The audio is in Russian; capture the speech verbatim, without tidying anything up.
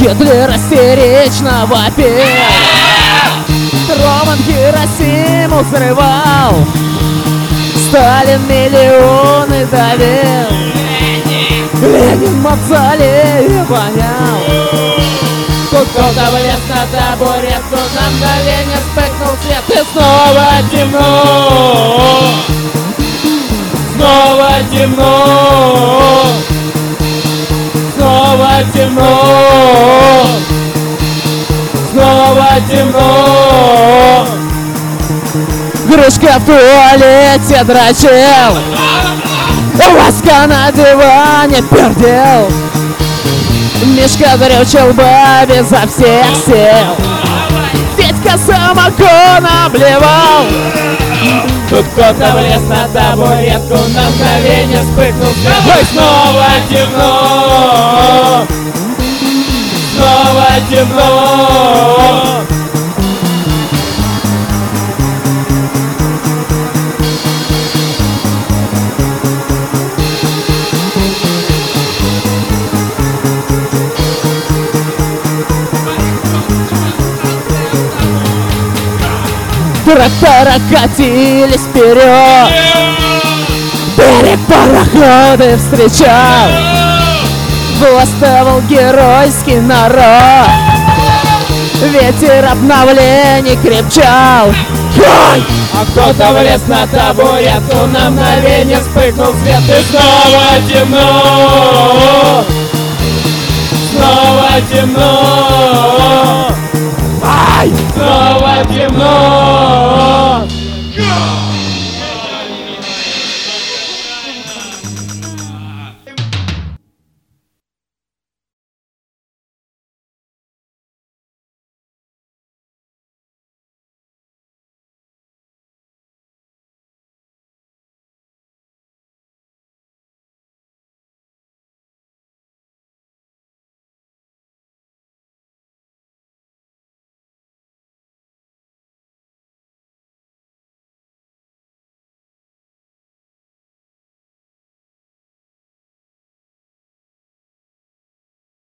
Гитлер истерично вопил, Роман Герасимов взрывал, Сталин миллионы давил, Ленин в мавзолее вонял. Тут кто-то влез на табуретку, на мгновение вспыхнул свет, и снова темно, снова темно, снова темно, снова темно. Грушка в туалете дрочил, Васька на диване пердел, Мишка дрючил бабе за всех сил, Федька самогон обливал. Тут кто-то влез на табуретку, на мгновение вспыхнул свет. Ой, снова темно, снова темно. Трактора катились вперед, берег пароходы встречал, восставал геройский народ, ветер обновлений крепчал. Ой! А кто-то влез на табуретку, на мгновение вспыхнул свет, и снова темно, снова темно, ай! Снова темно.